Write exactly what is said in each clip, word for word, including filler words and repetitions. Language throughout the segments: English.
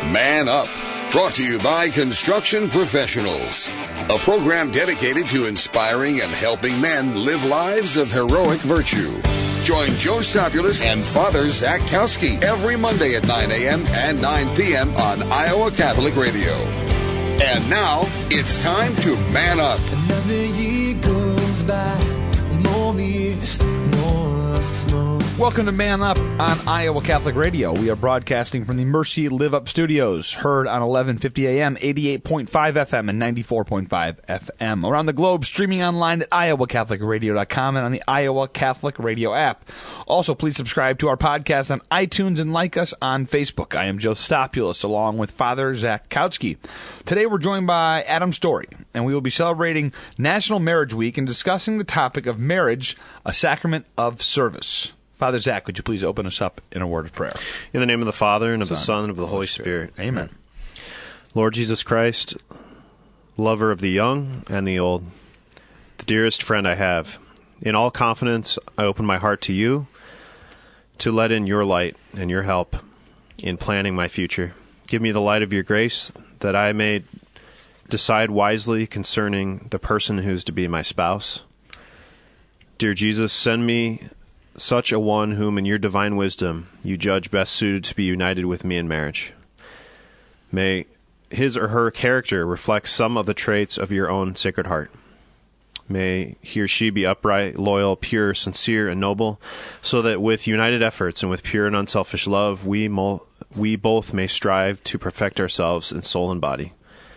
Man Up, brought to you by Construction Professionals, a program dedicated to inspiring and helping men live lives of heroic virtue. Join Joe Stopulus and Father Zach Kowski every Monday at nine a.m. and nine p.m. on Iowa Catholic Radio. And now, it's time to Man Up. Another year goes by, more years, more smoke. Welcome to Man Up on Iowa Catholic Radio. We are broadcasting from the Mercy Live Up Studios, heard on eleven fifty a.m., eighty-eight point five F M, and ninety-four point five F M. Around the globe, streaming online at iowa catholic radio dot com and on the Iowa Catholic Radio app. Also, please subscribe to our podcast on iTunes and like us on Facebook. I am Joe Stopulus, along with Father Zach Kowski. Today, we're joined by Adam Story, and we will be celebrating National Marriage Week and discussing the topic of marriage, a sacrament of service. Father Zach, would you please open us up in a word of prayer? In the name of the Father, and of Son, the Son, and of the Holy Spirit. Spirit. Amen. Lord Jesus Christ, lover of the young and the old, the dearest friend I have, in all confidence I open my heart to you to let in your light and your help in planning my future. Give me the light of your grace that I may decide wisely concerning the person who's to be my spouse. Dear Jesus, send me such a one whom in your divine wisdom you judge best suited to be united with me in marriage. May his or her character reflect some of the traits of your own Sacred Heart. May he or she be upright, loyal, pure, sincere, and noble, so that with united efforts and with pure and unselfish love, we mo- we both may strive to perfect ourselves in soul and body.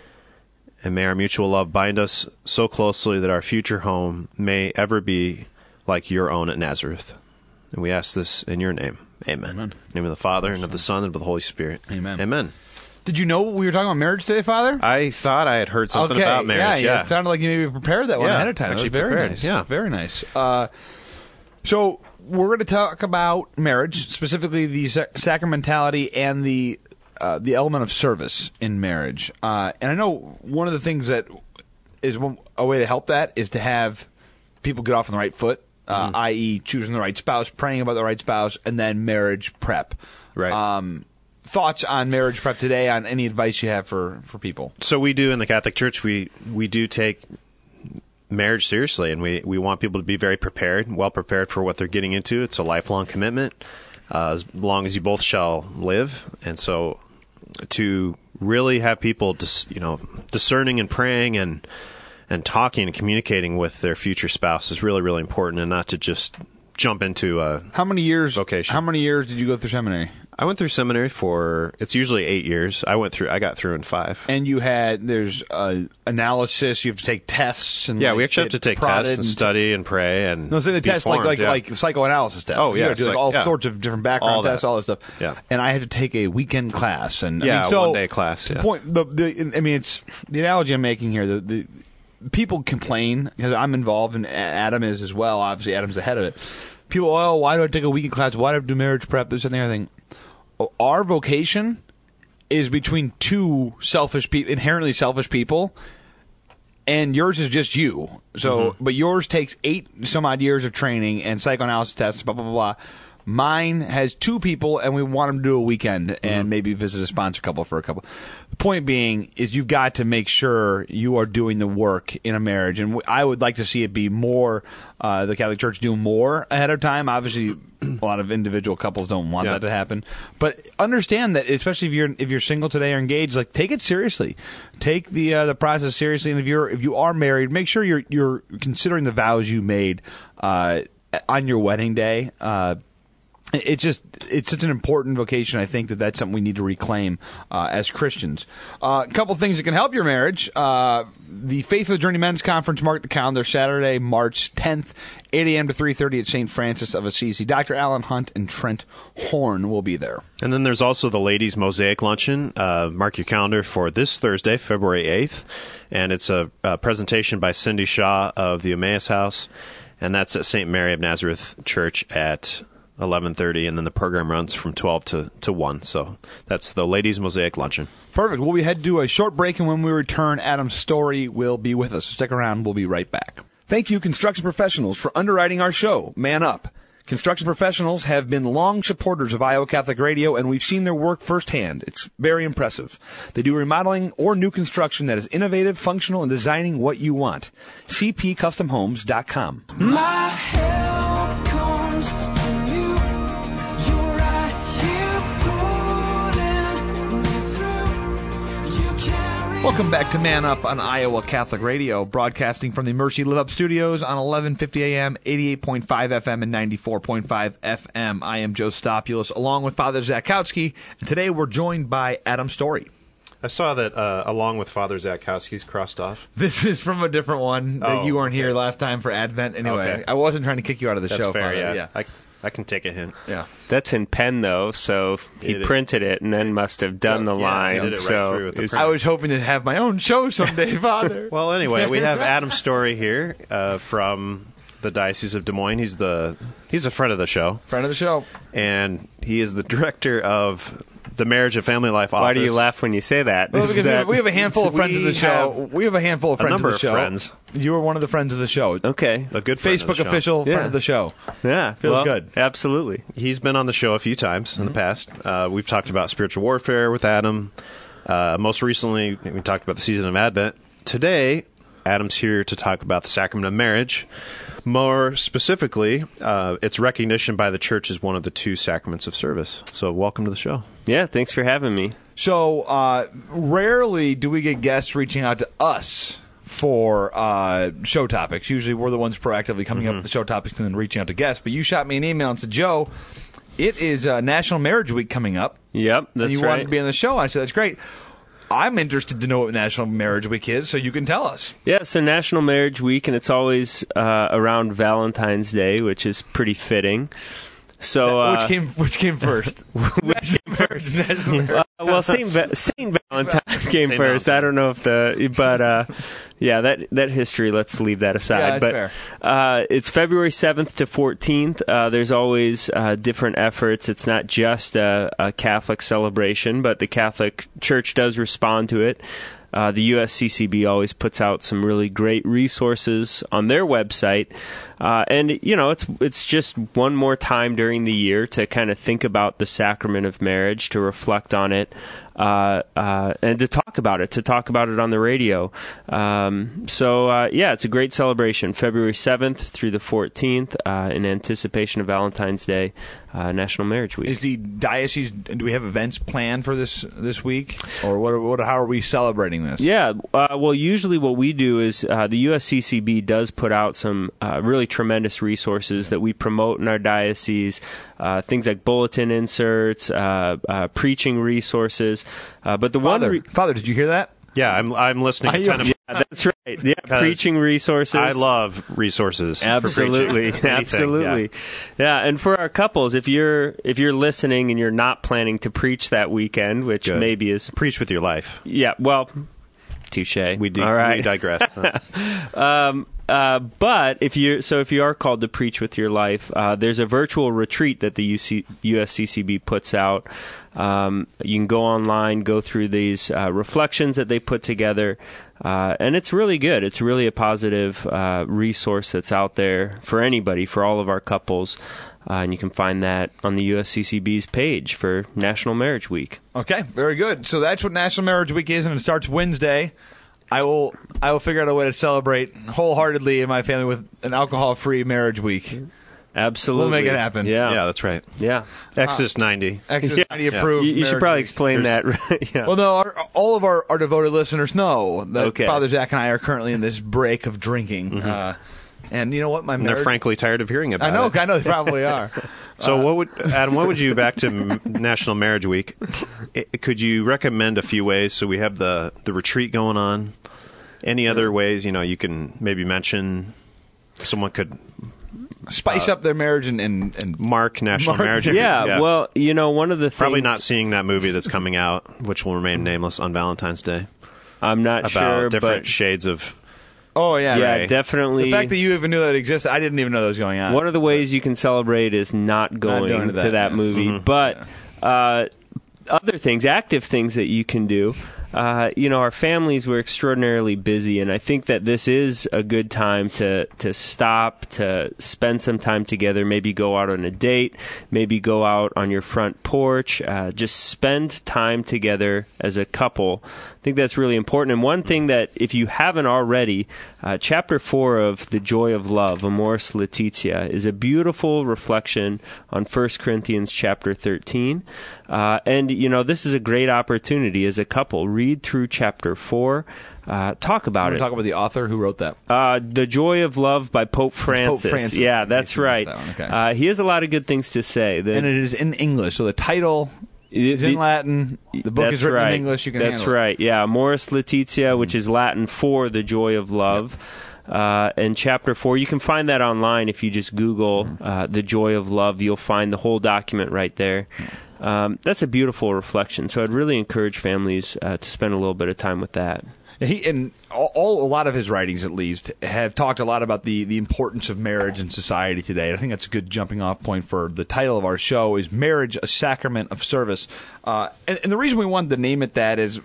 And may our mutual love bind us so closely that our future home may ever be like your own at Nazareth. And we ask this in your name. Amen. Amen. In the name of the Father, and of the Son, and of the Holy Spirit. Amen. Amen. Did you know we were talking about marriage today, Father? I thought I had heard something okay, about marriage. Yeah, Yeah, it sounded like you maybe prepared that one Yeah, ahead of time. actually That was very prepared, nice. yeah. Very nice. Uh, so we're going to talk about marriage, specifically the sac- sacramentality and the uh, the element of service in marriage. Uh, and I know one of the things that is one, a way to help that is to have people get off on the right foot. Uh, Mm-hmm. that is, choosing the right spouse, praying about the right spouse, and then marriage prep. Right. Um, thoughts on marriage prep today? On any advice you have for, for people? So we do in the Catholic Church, we, we do take marriage seriously, and we, we want people to be very prepared, well prepared for what they're getting into. It's a lifelong commitment, uh, as long as you both shall live. And so to really have people dis, you know, discerning and praying and and talking and communicating with their future spouse is really, really important, and not to just jump into a How many years? vocation. How many years did you go through seminary? I went through seminary for, it's usually eight years. I went through, I got through in five. And you had there's uh, analysis. You have to take tests. And Yeah, like, we actually have to get take prodded tests and study and pray and No, say the be test like formed, like yeah. like psychoanalysis tests. Oh, You yeah, gotta do like psych- all yeah. sorts of different background All that. tests, all this stuff. Yeah. And I had to take a weekend class. And I Yeah, mean, so one-day class, To the yeah. point, the, the I mean, it's the analogy I'm making here. The, the people complain because I'm involved, and Adam is as well. Obviously, Adam's the head of it. People, oh, why do I take a weekend class? Why do I do marriage prep? This and the other thing. Our vocation is between two selfish people, inherently selfish people, and yours is just you. So, Mm-hmm. but yours takes eight some odd years of training and psychoanalysis tests, blah blah blah blah. Mine has two people, and we want them to do a weekend and Mm-hmm. maybe visit a sponsor couple for a couple. The point being is you've got to make sure you are doing the work in a marriage, and w- I would like to see it be more. Uh, the Catholic Church do more ahead of time. Obviously, a lot of individual couples don't want Yeah. that to happen, but understand that, especially if you're if you're single today or engaged, like take it seriously, take the uh, the process seriously, and if you're if you are married, make sure you're you're considering the vows you made uh, on your wedding day. Uh, It's just, it's such an important vocation. I think that that's something we need to reclaim uh, as Christians. Uh, a couple things that can help your marriage. Uh, the Faith of the Journey Men's Conference, mark the calendar, Saturday, March tenth, eight a.m. to three thirty at Saint Francis of Assisi. Doctor Alan Hunt and Trent Horn will be there. And then there's also the Ladies' Mosaic Luncheon. Uh, mark your calendar for this Thursday, February eighth. And it's a, a presentation by Cindy Shaw of the Emmaus House. And that's at Saint Mary of Nazareth Church at eleven thirty, and then the program runs from twelve to, to one. So that's the Ladies' Mosaic Luncheon. Perfect. Well, we head to a short break, and when we return, Adam Story will be with us. Stick around. We'll be right back. Thank you, construction professionals, for underwriting our show, Man Up. Construction professionals have been long supporters of Iowa Catholic Radio, and we've seen their work firsthand. It's very impressive. They do remodeling or new construction that is innovative, functional, and designing what you want. c p custom homes dot com. My help comes from you. You're right here pulling me through. You carry Welcome back to Man Up on Iowa Catholic Radio, broadcasting from the Mercy Live Up Studios on eleven fifty A M, eighty-eight point five F M, and ninety-four point five F M. I am Joe Stopulus, along with Father Zakowski, and today we're joined by Adam Story. I saw that uh, along with Father Zakowski's crossed off. This is from a different one that Oh, you weren't okay. here last time for Advent. Anyway, Okay. I wasn't trying to kick you out of the That's show, fair, Father. yeah. yeah. I, I can take a hint. Yeah. That's in pen, though, so he It is. printed it and then must have done the Yeah, line. he did it right so through with the it's- print. I was hoping to have my own show someday, Father. Well, anyway, we have Adam Story here uh, from the Diocese of Des Moines. He's the he's a friend of the show, Friend of the show. and he is the director of the Marriage and Family Life Office. why do you laugh when you say that? Well, Is because we that- have, we have a handful of friends of the We show. have We have a handful of a friends number of the of show. friends. You were one of the friends of the show. Okay. A good friend of Facebook the show. official Yeah. friend of the show. Yeah. Feels well, good. Absolutely. He's been on the show a few times in the past. Uh, we've talked about spiritual warfare with Adam. Uh, most recently, we talked about the season of Advent. Today, Adam's here to talk about the sacrament of marriage. More specifically, uh, its recognition by the Church as one of the two sacraments of service. So, welcome to the show. Yeah, thanks for having me. So uh, rarely do we get guests reaching out to us for uh, show topics. Usually we're the ones proactively coming up with the show topics and then reaching out to guests. But you shot me an email and said, Joe, it is uh, National Marriage Week coming up. Yep, and that's you right. wanted to be on the show. I said, that's great. I'm interested to know what National Marriage Week is, so you can tell us. Yeah, so National Marriage Week, and it's always uh, around Valentine's Day, which is pretty fitting. So, uh, which came which came first? which came first? National Marriage. Uh, well, Saint Va- Saint Valentine came Saint first. Valentine. I don't know if the, but uh, yeah, that that history. Let's leave that aside. Yeah, that's but fair. Uh, it's February seventh to fourteenth. Uh, there's always uh, different efforts. It's not just a, a Catholic celebration, but the Catholic Church does respond to it. Uh, the U S C C B always puts out some really great resources on their website. Uh, and, you know, it's it's just one more time during the year to kind of think about the sacrament of marriage, to reflect on it, uh, uh, and to talk about it, to talk about it on the radio. Um, so, uh, yeah, it's a great celebration, February seventh through the fourteenth, uh, in anticipation of Valentine's Day, uh, National Marriage Week. Is the diocese? Do we have events planned for this this week, or what? What? How are we celebrating this? Yeah, uh, well, usually what we do is uh, the U S C C B does put out some uh, really tremendous resources that we promote in our diocese, uh, things like bulletin inserts, uh, uh, preaching resources. Uh, but the Father, one, re- Father, did you hear that? Yeah, I'm I'm listening Are you- attentively. yeah, that's right. Yeah, Because preaching resources. I love resources. for Absolutely, preaching. Anything, absolutely, yeah. yeah. And for our couples, if you're if you're listening and you're not planning to preach that weekend, which Good. maybe is Preach with your life. yeah, well, touche. We, de- All right. we digress. Um, uh, but if you so if you are called to preach with your life, uh, there's a virtual retreat that the U C, U S C C B puts out. Um, you can go online, go through these uh, reflections that they put together, uh, and it's really good. It's really a positive uh, resource that's out there for anybody, for all of our couples. Uh, and you can find that on the U S C C B's page for National Marriage Week. Okay, very good. So that's what National Marriage Week is, and it starts Wednesday. I will I will figure out a way to celebrate wholeheartedly in my family with an alcohol-free marriage week. Absolutely. We'll make it happen. Yeah. Yeah, that's right. Yeah. Exodus ninety. Exodus Yeah. ninety approved. You, you should marriage probably week. explain There's- that. Right? Yeah. Well, no, our, all of our, our devoted listeners know that Okay. Father Zach and I are currently in this break of drinking. Uh, and you know what? My And they're marriage... frankly tired of hearing about I know, it. I know they probably are. So, what would Adam? What would you back to M- National Marriage Week? I- could you recommend a few ways? So we have the the retreat going on. Any other ways? You know, you can maybe mention. Someone could Spice up their marriage and... and, and mark National Mark- Marriage Week. Yeah, well, you know, one of the things... probably not seeing that movie that's coming out, which will remain nameless on Valentine's Day, I'm not about sure, different but... shades of. oh, yeah. yeah, right. definitely. The fact that you even knew that existed, I didn't even know that was going on. one of the ways you can celebrate is not going going to to that, that, yes. movie. Mm-hmm. But uh, other things, active things that you can do. uh, you know, our families were extraordinarily busy, and I think that this is a good time to to stop, to spend some time together, maybe go out on a date, maybe go out on your front porch, uh, just spend time together as a couple. I think that's really important. And one thing that, if you haven't already, uh, chapter four of The Joy of Love, Amoris Laetitia, is a beautiful reflection on First Corinthians chapter thirteen. Uh, and, you know, this is a great opportunity as a couple. Read through chapter four. Uh, talk about it. Talk about the author who wrote that. Uh, The Joy of Love by Pope Francis. Pope Francis. Yeah, that's right. That okay. uh, he has a lot of good things to say. The, and it is in English, so the title is in Latin. The book that's is written right. in English. You can That's handle it. right. Yeah, Amoris Laetitia, mm-hmm. which is Latin for the joy of love. Yep. Uh, and chapter four, you can find that online if you just Google mm-hmm. uh, The Joy of Love. You'll find the whole document right there. Um, that's a beautiful reflection. So I'd really encourage families uh, to spend a little bit of time with that. He and all, all a lot of his writings, at least, have talked a lot about the, the importance of marriage in society today. And I think that's a good jumping off point for the title of our show: is Marriage a Sacrament of Service? Uh, and, and the reason we wanted to name it that is,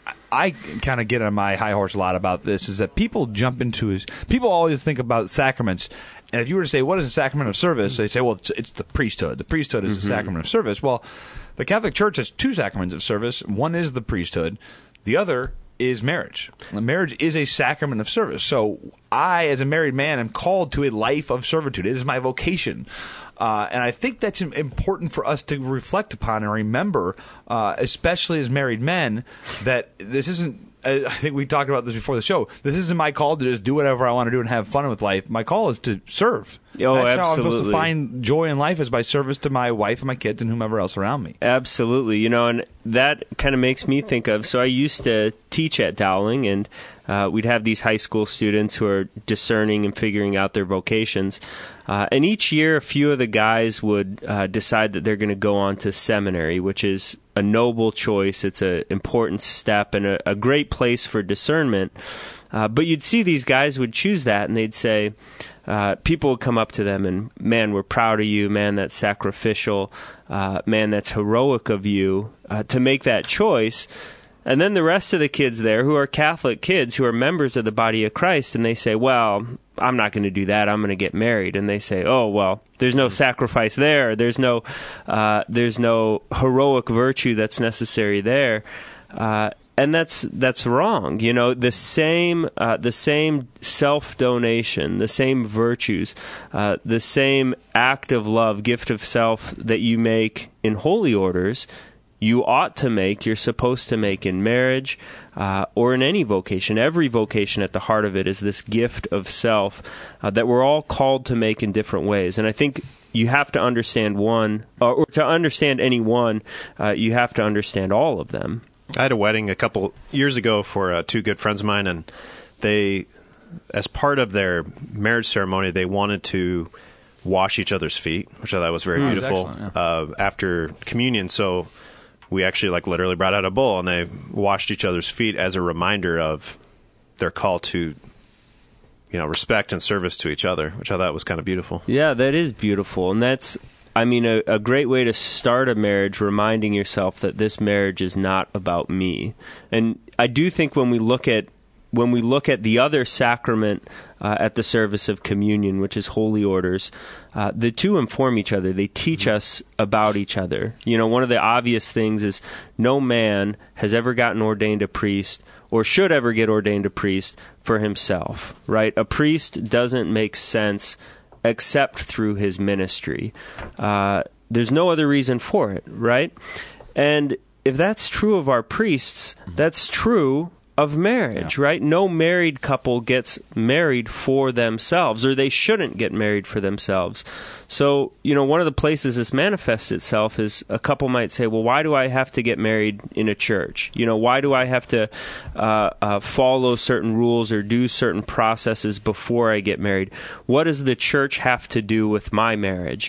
I kind of get on my high horse a lot about this. Is that people jump into his people always think about sacraments. And if you were to say, what is a sacrament of service? They say, well, it's, it's the priesthood. The priesthood is mm-hmm. the sacrament of service. Well, the Catholic Church has two sacraments of service. One is the priesthood. The other is marriage. Marriage is a sacrament of service. So I, as a married man, am called to a life of servitude. It is my vocation. Uh, and I think that's important for us to reflect upon and remember, uh, especially as married men, that this isn't, I think we talked about this before the show, this isn't my call to just do whatever I want to do and have fun with life. My call is to serve. Oh, That's absolutely. how I'm supposed to find joy in life, is by service to my wife and my kids and whomever else around me. Absolutely. You know, and that kind of makes me think of, so I used to teach at Dowling, and uh, we'd have these high school students who are discerning and figuring out their vocations. Uh, and each year, a few of the guys would uh, decide that they're going to go on to seminary, which is a noble choice. It's an important step and a, a great place for discernment. Uh, but you'd see these guys would choose that, and they'd say, uh, people would come up to them and, man, we're proud of you. Man, that's sacrificial. Uh, man, that's heroic of you uh, to make that choice. And then the rest of the kids there, who are Catholic kids, who are members of the body of Christ, and they say, well, I'm not going to do that. I'm going to get married. And they say, oh, well, there's no sacrifice there. There's no, uh, there's no heroic virtue that's necessary there. Uh, and that's that's wrong. You know, the same uh, the same self-donation, the same virtues, uh, the same act of love, gift of self that you make in holy orders, you ought to make, you're supposed to make in marriage uh, or in any vocation. Every vocation at the heart of it is this gift of self uh, that we're all called to make in different ways. And I think you have to understand one, or, or to understand any one, uh, you have to understand all of them. I had a wedding a couple years ago for uh, two good friends of mine, and they, as part of their marriage ceremony, they wanted to wash each other's feet, which I thought was very mm, beautiful, yeah. uh, after communion. So we actually like literally brought out a bowl, and they washed each other's feet as a reminder of their call to, you know, respect and service to each other, which I thought was kind of beautiful. Yeah, that is beautiful. And that's, I mean, a, a great way to start a marriage, reminding yourself that this marriage is not about me. And I do think when we look at when we look at the other sacrament uh, at the service of communion, which is holy orders, uh, the two inform each other. They teach us about each other. You know, one of the obvious things is no man has ever gotten ordained a priest or should ever get ordained a priest for himself, right? A priest doesn't make sense except through his ministry. Uh, there's no other reason for it, right? And if that's true of our priests, that's true of marriage, yeah. right? No married couple gets married for themselves, or they shouldn't get married for themselves. So, you know, one of the places this manifests itself is a couple might say, well, why do I have to get married in a church? You know, why do I have to uh, uh, follow certain rules or do certain processes before I get married? What does the church have to do with my marriage?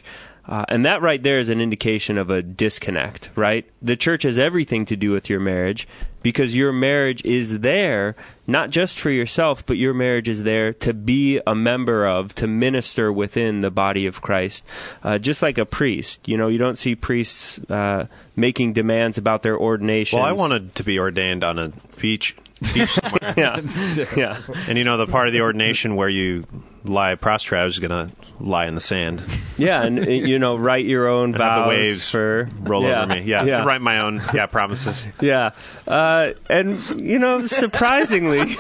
Uh, and that right there is an indication of a disconnect, right? The church has everything to do with your marriage because your marriage is there, not just for yourself, but your marriage is there to be a member of, to minister within the body of Christ. Uh, just like a priest. You know, you don't see priests uh, making demands about their ordinations. Well, I wanted to be ordained on a beach, beach somewhere. yeah, yeah. And you know, the part of the ordination where you lie prostrate, I was going to lie in the sand. Yeah, and, you know, write your own and vows. Have the waves for, roll yeah, over me. Yeah, yeah. write my own yeah promises. Yeah. Uh, and, you know, surprisingly...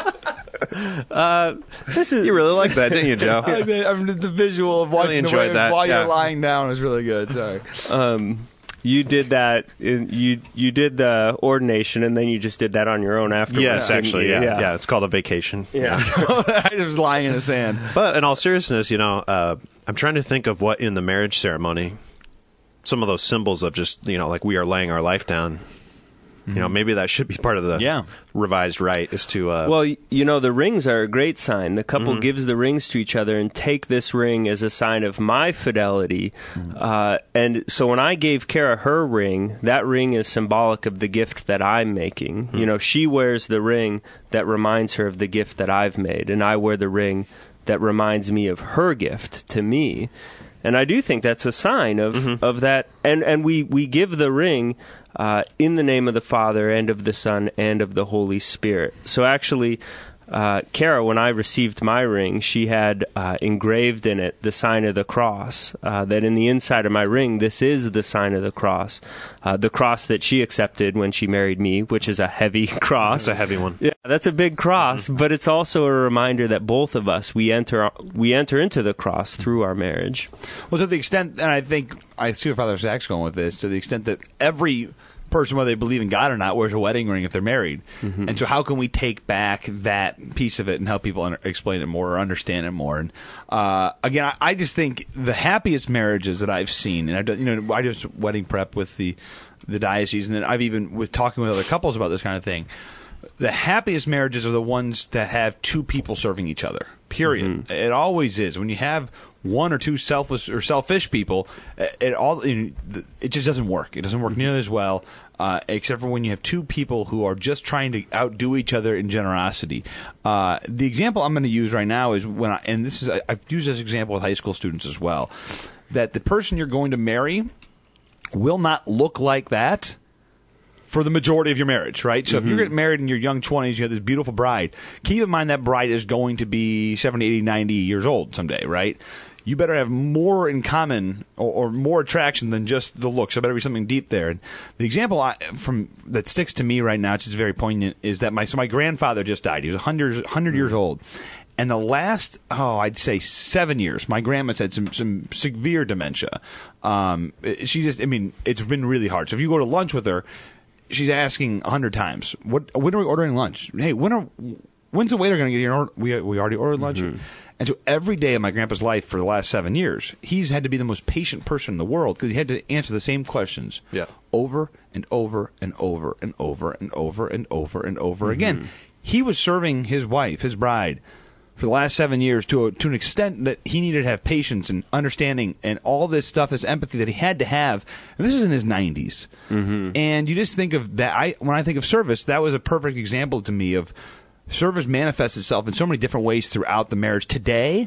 Uh, this is You really like that, didn't you, Joe? I mean, I mean, the visual of watching Really the enjoyed wave that, while yeah. you're lying down is really good. Sorry. um, you did that. In, you you did the ordination, and then you just did that on your own afterwards. Yes, didn't actually, you? yeah, yeah. yeah, It's called a vacation. Yeah. I was lying in the sand. But in all seriousness, you know, uh, I'm trying to think of what in the marriage ceremony, some of those symbols of just, you know, like we are laying our life down. You know, maybe that should be part of the Yeah. revised rite is to... Uh, Well, y- you know, the rings are a great sign. The couple gives the rings to each other and take this ring as a sign of my fidelity. Uh, and so when I gave Kara her ring, that ring is symbolic of the gift that I'm making. You know, she wears the ring that reminds her of the gift that I've made, and I wear the ring that reminds me of her gift to me. And I do think that's a sign of, mm-hmm. of that. And, and we, we give the ring uh, in the name of the Father and of the Son and of the Holy Spirit. So actually, uh, Kara, when I received my ring, she had uh, engraved in it the sign of the cross, uh, that in the inside of my ring, this is the sign of the cross. Uh, the cross that she accepted when she married me, which is a heavy cross. It's a heavy one. Yeah, that's a big cross, mm-hmm. but it's also a reminder that both of us, we enter we enter into the cross through our marriage. Well, to the extent, and I think, I see where Father Zach's going with this, to the extent that every person, whether they believe in God or not, wears a wedding ring if they're married. Mm-hmm. And so how can we take back that piece of it and help people under, explain it more or understand it more? And uh, again, I, I just think the happiest marriages that I've seen, and I've done, you know, I do wedding prep with the, the diocese, and then I've even, with talking with other couples about this kind of thing, the happiest marriages are the ones that have two people serving each other, period. Mm-hmm. It always is. When you have one or two selfless or selfish people, it all it just doesn't work. It doesn't work nearly as well, uh, except for when you have two people who are just trying to outdo each other in generosity. Uh, the example I'm going to use right now is when I, and this is I've used this example with high school students as well, that the person you're going to marry will not look like that for the majority of your marriage, right? So mm-hmm. if you're getting married in your young twenties, you have this beautiful bride, keep in mind that bride is going to be seventy, eighty, ninety years old someday, right? You better have more in common or, or more attraction than just the looks. There better be something deep there. And the example I, from that sticks to me right now, it's just very poignant, is that my so my grandfather just died. He was one hundred, one hundred mm-hmm. years old. And the last, oh, I'd say seven years, my grandma's had some, some severe dementia. Um, she just, I mean, it's been really hard. So if you go to lunch with her, she's asking a hundred times, "What? When are we ordering lunch? Hey, when are? When's the waiter going to get here? We we already ordered lunch." Mm-hmm. And so every day of my grandpa's life for the last seven years, he's had to be the most patient person in the world because he had to answer the same questions yeah. over and over and over and over and over and over and over mm-hmm. again. He was serving his wife, his bride, for the last seven years to a, to an extent that he needed to have patience and understanding and all this stuff, this empathy that he had to have. And this is in his nineties. Mm-hmm. And you just think of that. I when I think of service, that was a perfect example to me of service manifests itself in so many different ways throughout the marriage. Today,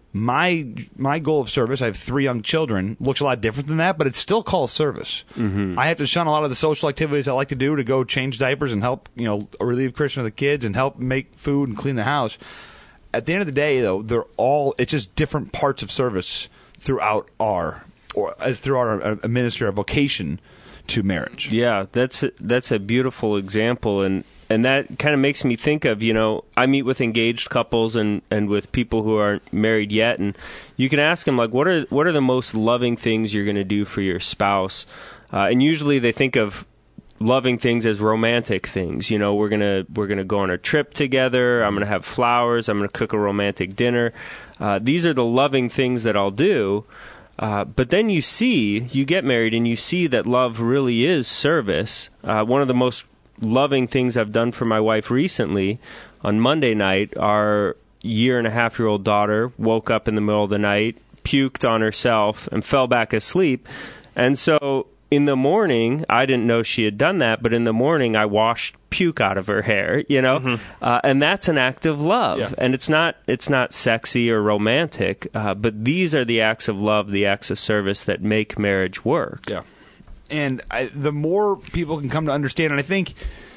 my my goal of service, I have three young children, looks a lot different than that, but it's still called service. Mm-hmm. I have to shun a lot of the social activities I like to do to go change diapers and help, you know, relieve Christian of the kids and help make food and clean the house. At the end of the day, though, they're all, it's just different parts of service throughout our, or as throughout our, our ministry, our vocation to marriage. Yeah, that's a, that's a beautiful example, and and that kind of makes me think of, you know, I meet with engaged couples and, and with people who aren't married yet, and you can ask them, like, what are what are the most loving things you're going to do for your spouse? Uh, and usually they think of loving things as romantic things. You know, we're gonna we're gonna go on a trip together. I'm gonna have flowers. I'm gonna cook a romantic dinner. Uh, these are the loving things that I'll do. Uh, but then you see, you get married and you see that love really is service. Uh, one of the most loving things I've done for my wife recently, on Monday night, our year and a half year old daughter woke up in the middle of the night, puked on herself and fell back asleep. And so in the morning, I didn't know she had done that, but in the morning I washed puke out of her hair, you know, mm-hmm. uh, and that's an act of love. Yeah. And it's not it's not sexy or romantic, uh, but these are the acts of love, the acts of service that make marriage work. Yeah, and I, the more people can come to understand, and I think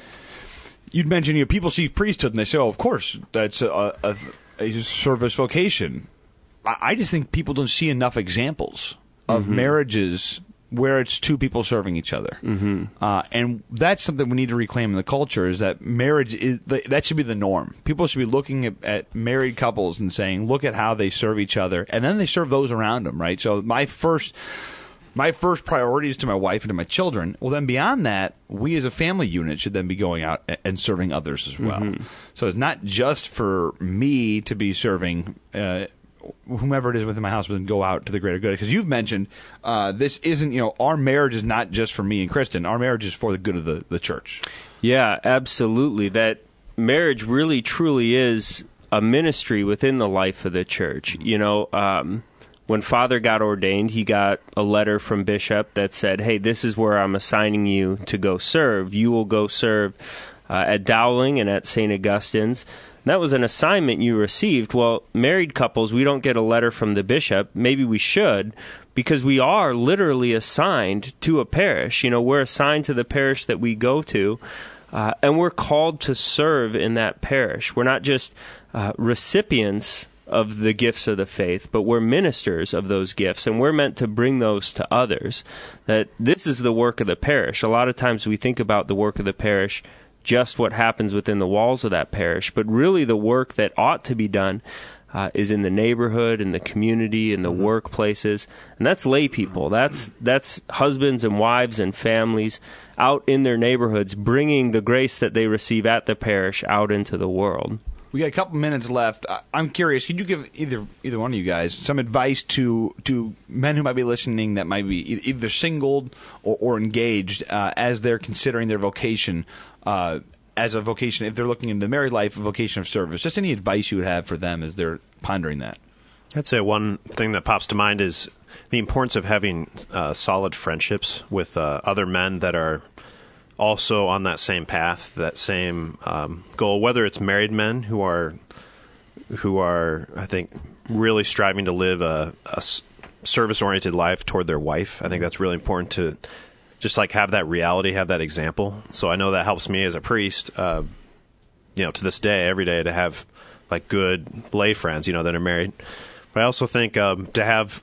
you'd mentioned, you know, people see priesthood and they say, "Oh, of course, that's a, a, a service vocation." I, I just think people don't see enough examples of mm-hmm. marriages where it's two people serving each other. Mm-hmm. Uh, and that's something we need to reclaim in the culture, is that marriage, is the, that should be the norm. People should be looking at, at married couples and saying, look at how they serve each other, and then they serve those around them, right? So my first my first priority is to my wife and to my children. Well, then beyond that, we as a family unit should then be going out and serving others as well. Mm-hmm. So it's not just for me to be serving uh whomever it is within my house, but then go out to the greater good. Because you've mentioned uh, this isn't, you know, our marriage is not just for me and Kristen. Our marriage is for the good of the, the church. Yeah, absolutely. That marriage really, truly is a ministry within the life of the church. You know, um, when Father got ordained, he got a letter from Bishop that said, hey, this is where I'm assigning you to go serve. You will go serve uh, at Dowling and at Saint Augustine's. That was an assignment you received. Well, married couples, we don't get a letter from the bishop. Maybe we should, because we are literally assigned to a parish. You know, we're assigned to the parish that we go to, uh, and we're called to serve in that parish. We're not just uh, recipients of the gifts of the faith, but we're ministers of those gifts, and we're meant to bring those to others. That this is the work of the parish. A lot of times we think about the work of the parish just what happens within the walls of that parish, but really the work that ought to be done uh, is in the neighborhood, in the community, in the mm-hmm. workplaces, and that's lay people. That's that's husbands and wives and families out in their neighborhoods, bringing the grace that they receive at the parish out into the world. We got a couple minutes left. I'm curious, could you give either either one of you guys some advice to to men who might be listening that might be either singled or, or engaged uh, as they're considering their vocation uh, as a vocation, if they're looking into married life, a vocation of service? Just any advice you would have for them as they're pondering that? I'd say one thing that pops to mind is the importance of having uh, solid friendships with uh, other men that are also on that same path, that same um, goal, whether it's married men who are, who are, I think, really striving to live a, a service-oriented life toward their wife. I think that's really important to just like have that reality, have that example. So I know that helps me as a priest, uh, you know, to this day, every day, to have like good lay friends, you know, that are married. But I also think um, to have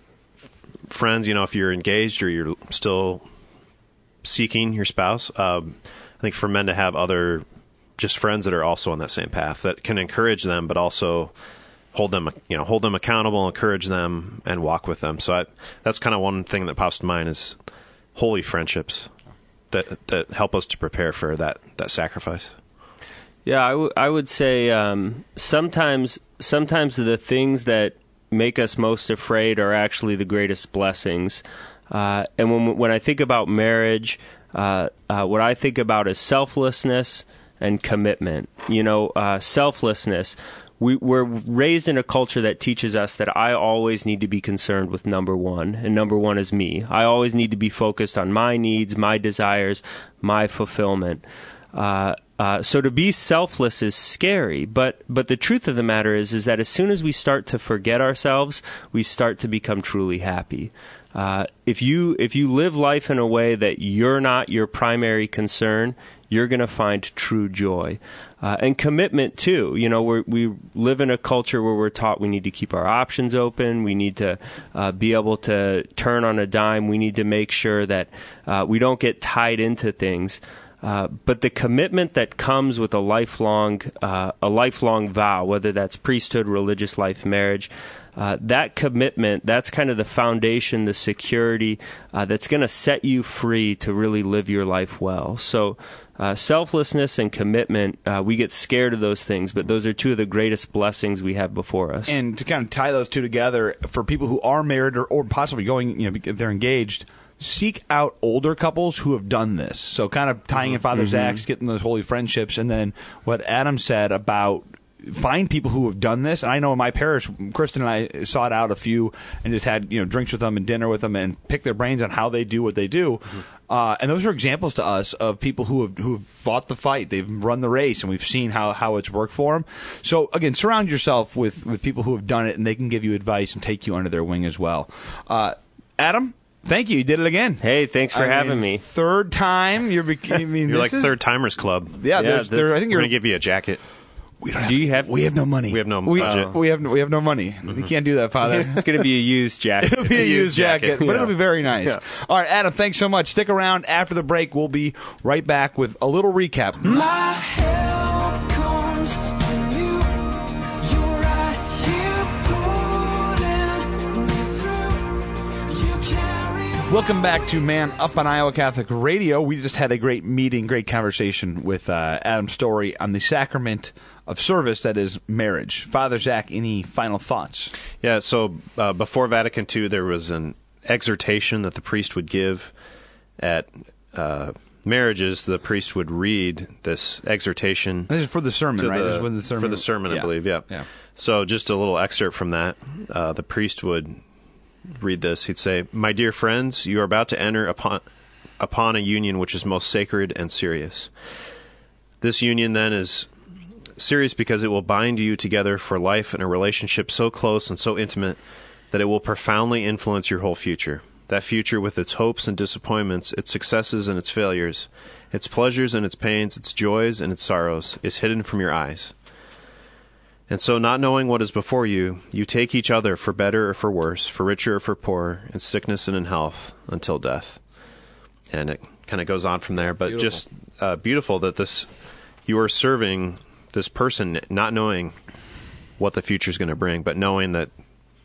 friends, you know, if you're engaged or you're still seeking your spouse, um, I think for men to have other just friends that are also on that same path that can encourage them, but also hold them, you know, hold them accountable, encourage them, and walk with them. So I, that's kind of one thing that pops to mind is holy friendships that that help us to prepare for that that sacrifice. Yeah, I, w- I would say um, sometimes sometimes the things that make us most afraid are actually the greatest blessings. Uh, and when when I think about marriage, uh, uh, what I think about is selflessness and commitment. You know, uh, selflessness. We, we're raised in a culture that teaches us that I always need to be concerned with number one, and number one is me. I always need to be focused on my needs, my desires, my fulfillment. Uh, uh, so to be selfless is scary, but but the truth of the matter is is that as soon as we start to forget ourselves, we start to become truly happy. Uh, if you if you live life in a way that you're not your primary concern, you're going to find true joy. Uh, and commitment, too. You know, we're, we live in a culture where we're taught we need to keep our options open. We need to uh, be able to turn on a dime. We need to make sure that uh, we don't get tied into things. Uh, but the commitment that comes with a lifelong uh, a lifelong vow, whether that's priesthood, religious life, marriage, uh, that commitment, that's kind of the foundation, the security uh, that's going to set you free to really live your life well. So uh, selflessness and commitment, uh, we get scared of those things, but those are two of the greatest blessings we have before us. And to kind of tie those two together, for people who are married or, or possibly going, you know, if they're engaged, seek out older couples who have done this. So kind of tying in Father mm-hmm. Zach's, getting those holy friendships, and then what Adam said about find people who have done this. And I know in my parish, Kristen and I sought out a few and just had you know drinks with them and dinner with them and picked their brains on how they do what they do. Mm-hmm. Uh, and those are examples to us of people who have who have fought the fight. They've run the race, and we've seen how, how it's worked for them. So, again, surround yourself with, with people who have done it, and they can give you advice and take you under their wing as well. Uh, Adam? Thank you. You did it again. Hey, thanks for I having mean, me. Third time. You're, I mean, You're like this is, Third Timers Club. Yeah, Yeah, there's, there, I think We're you're. going to give you a jacket. We don't have, Do you have- We have no money. We have no we, budget. We have we have no money. Mm-hmm. You can't do that, Father. It's going to be a used jacket. It'll be a used jacket, but Yeah. it'll be very nice. Yeah. All right, Adam, thanks so much. Stick around after the break. We'll be right back with a little recap. My help comes from you. You're right here pulling me through. You carry on. Welcome back to Man Up on Iowa Catholic Radio. We just had a great meeting, great conversation with uh, Adam Story on the sacrament of service that is marriage. Father Zach, any final thoughts? Yeah, so uh, before Vatican Two, there was an exhortation that the priest would give at uh, marriages. The priest would read this exhortation. This is for the sermon, to right? the- This is when the sermon, for the sermon, I Yeah. believe, yeah. Yeah. So just a little excerpt from that. Uh, the priest would read this. He'd say, "My dear friends, you are about to enter upon upon a union which is most sacred and serious. This union, then, is serious because it will bind you together for life in a relationship so close and so intimate that it will profoundly influence your whole future. That future with its hopes and disappointments, its successes and its failures, its pleasures and its pains, its joys and its sorrows, is hidden from your eyes. And so, not knowing what is before you, you take each other for better or for worse, for richer or for poorer, in sickness and in health, until death." And it kind of goes on from there, but Beautiful. just uh, beautiful that this you are serving this person, not knowing what the future is going to bring, but knowing that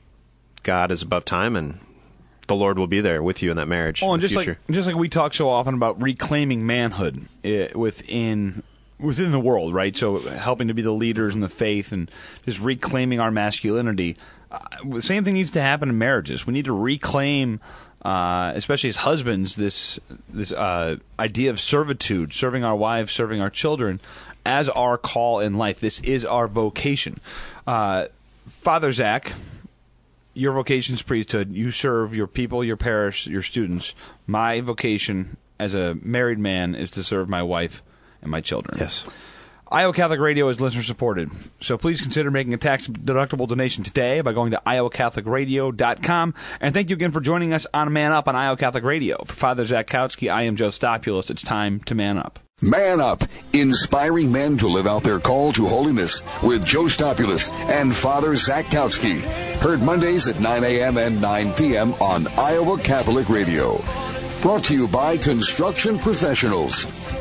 God is above time and the Lord will be there with you in that marriage. Oh, in and the just future. like just like we talk so often about reclaiming manhood uh, within within the world, right? So helping to be the leaders in the faith and just reclaiming our masculinity. Uh, the same thing needs to happen in marriages. We need to reclaim, uh, especially as husbands, this this uh, idea of servitude, serving our wives, serving our children, as our call in life. This is our vocation. Uh, Father Zach, your vocation's priesthood. You serve your people, your parish, your students. My vocation as a married man is to serve my wife and my children. Yes. Iowa Catholic Radio is listener supported, so please consider making a tax-deductible donation today by going to iowa catholic radio dot com. And thank you again for joining us on Man Up on Iowa Catholic Radio. For Father Zach Kautsky, I am Joe Stopulus. It's time to man up. Man Up, inspiring men to live out their call to holiness with Joe Stopulus and Father Zach Kautsky. Heard Mondays at nine a.m. and nine p.m. on Iowa Catholic Radio. Brought to you by Construction Professionals.